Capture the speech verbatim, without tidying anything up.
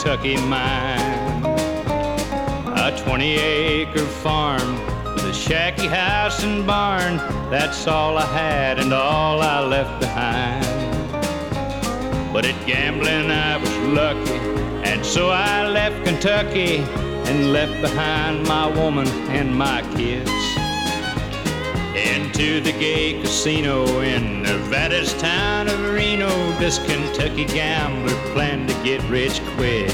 Kentucky mine. A twenty acre farm with a shacky house and barn, that's all I had and all I left behind. But at gambling I was lucky, and so I left Kentucky and left behind my woman and my kids. Into the gay casino in Nevada's town of Reno, this Kentucky gambler planned to get rich quick.